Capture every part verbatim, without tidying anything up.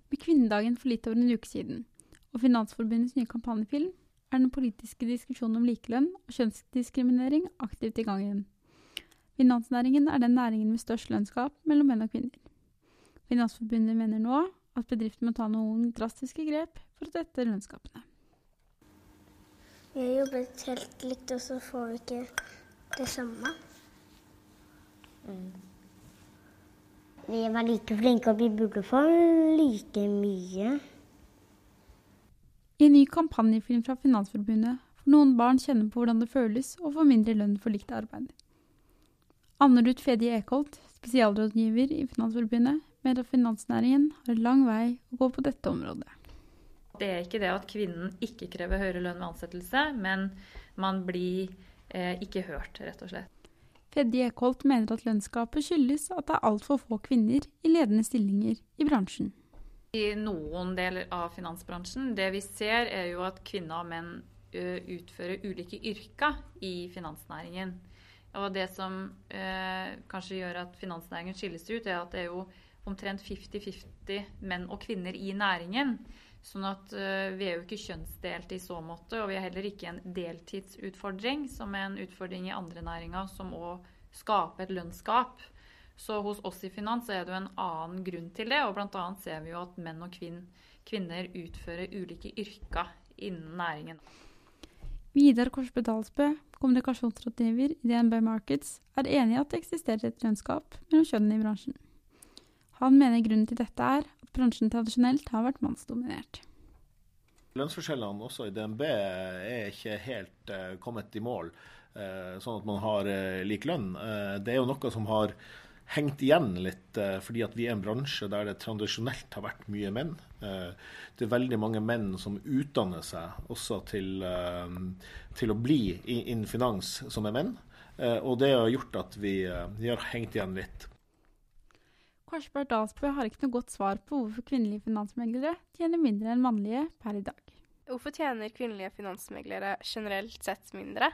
Med kvinnedagen for litt over en uke siden, og Finansforbundets nye kampanjefilm, er den politiske diskusjonen om likelønn og kjønnsdiskriminering aktivt i gang igjen. Finansnæringen er den næringen med størst lønnsgap mellom menn og kvinner. Finansforbundet mener nå at bedriften må ta noen drastiske grep for å tette lønnsgapene. Vi har jobbet helt likt, og så får vi ikke det samme. Mm. Vi var like flinke, og vi burde få like mye. I en ny kampanjefilm fra Finansforbundet får noen barn kjenne på hvordan det føles å få mindre lønn for likt arbeid. Anne-Ruth Fedje Ekholt, spesialrådgiver i Finansforbundet, mener at finansnæringen har en lang vei å gå på dette området. Det er ikke det at kvinnen ikke krever høyere lønn ved ansettelse, men man blir eh, ikke hørt, rett og slett. Fedje Ekholt mener at lønnsgapet skyldes at det er alt for få kvinner i ledende stillinger i bransjen. I noen deler av finansbransjen, det vi ser er jo at kvinner og menn utfører ulike yrker i finansnæringen. Og det som eh, kanskje gjør at finansnæringen skilles ut, er at det er jo omtrent femti femti menn og kvinner i næringen. Sånn at uh, vi er jo ikke kjønnsdelt i så måte, og vi har heller ikke en deltidsutfordring, som er en utfordring i andre næringer, som også skaper et lønnsgap. Så hos oss i finans er det jo en annen grunn til det, og blant annet ser vi jo at menn og kvin- kvinner utfører ulike yrker innen næringen. Vidar Korsbø Dalsbø, kommunikasjonsrådgiver i D N B Markets, er enig i at det eksisterer et lønnsgap mellom kjønnene i bransjen. Han mener grunnen til dette er at bransjen tradisjonelt har vært mannsdominert. Lønnsforskjellene også i D N B er ikke helt uh, kommet i mål, uh, sånn at man har uh, lik lønn. Uh, det er jo noe som har hengt igjen litt, uh, fordi at vi er en bransje der det tradisjonelt har vært mye menn. Uh, det er veldig mange menn som utdanner seg også til, uh, til å bli innen finans som er menn, uh, og det har gjort at vi, uh, vi har hengt igjen litt. Korsbø Dalsbø har ikke noe godt svar på hvorfor kvinnelige finansmeglere tjener mindre enn mannlige per i dag. Hvorfor tjener kvinnelige finansmeglere generelt sett mindre?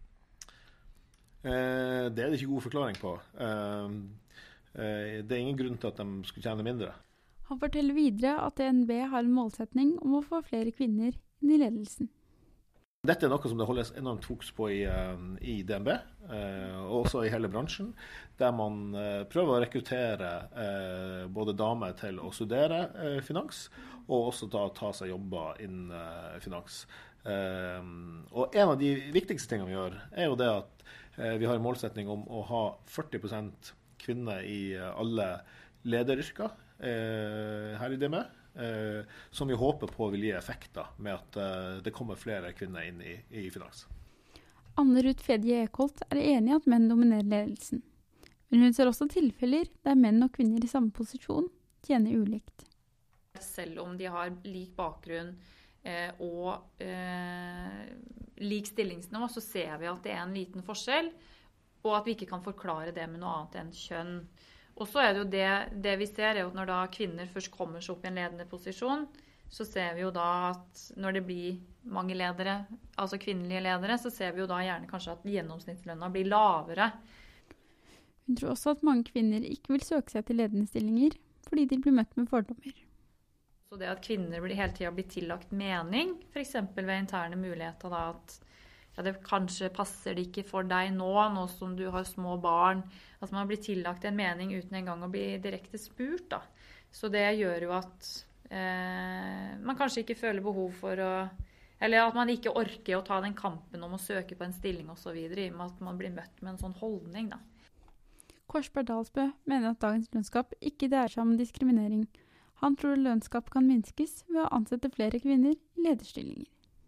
Eh, det er det ikke god forklaring på. Eh, eh, det er ingen grunn til at de skulle tjene mindre. Han forteller videre at D N B har en målsetning om å få flere kvinner inn i ledelsen. Dette er noe som det holdes enormt fokus på i, i D N B, eh, og også i hele bransjen, der man eh, prøver å rekruttere eh, både damer til å studere eh, finans, og også ta, ta seg jobber innen eh, finans. Eh, og en av de viktigste tingene vi gjør, er jo det at eh, vi har en målsetning om å ha førti prosent kvinner i alle lederyrker eh, her i D N B. Eh, som vi håper på vil gi effekter med at eh, det kommer flere kvinner inn i, i finans. Anne-Ruth Fedje Ekholt er enig i at menn dominerer ledelsen. Men hun ser også tilfeller der menn og kvinner i samme posisjon tjener ulikt. Selv om de har lik bakgrunn eh, og eh, lik stillingsnivå, så ser vi at det er en liten forskjell, og at vi ikke kan forklare det med noe annet enn kjønn. Og så er det jo det, det vi ser er jo at når da kvinner først kommer seg opp i en ledende posisjon, så ser vi jo da at når det blir mange ledere, altså kvinnelige ledere, så ser vi jo da gjerne kanskje at gjennomsnittslønna blir lavere. Hun tror også at mange kvinner ikke vil søke seg til ledende stillinger, fordi de blir møtt med fordommer. Så det at kvinner blir hele tiden blir tillagt mening, for eksempel ved interne muligheter da at ja, det kanskje passer det ikke for deg nå, nå som du har små barn. Altså man blir tillagt en mening uten en gang å bli direkte spurt da. Så det gjør jo at eh, man kanskje ikke føler behov for å, eller at man ikke orker å ta den kampen om å søke på en stilling og så videre, i og med at man blir møtt med en sånn holdning da. Korsbø Dalsbø mener at dagens lønnsgap ikke dreier seg om diskriminering. Han tror lønnsgap kan minskes ved å ansette flere kvinner i lederstillinger.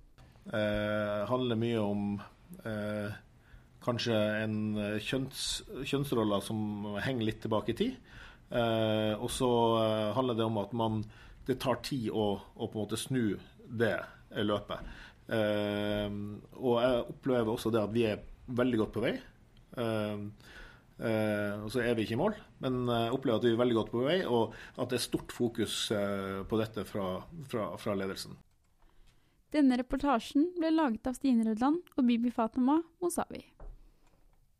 Eh, handler mye om eh, kanskje en kjønns, kjønnsroller som henger litt tilbake i tid. Eh, og så eh, handler det om at man, det tar tid å, å på en måte snu det løpet. Eh, og jeg opplever også det at vi er veldig godt på vei. Eh, eh, og så er vi ikke i mål, men jeg opplever at vi er veldig godt på vei, og at det er stort fokus eh, på dette fra, fra, fra ledelsen. Denne reportasjen ble laget av Stine Rødland og Bibi Fatema Mosavi.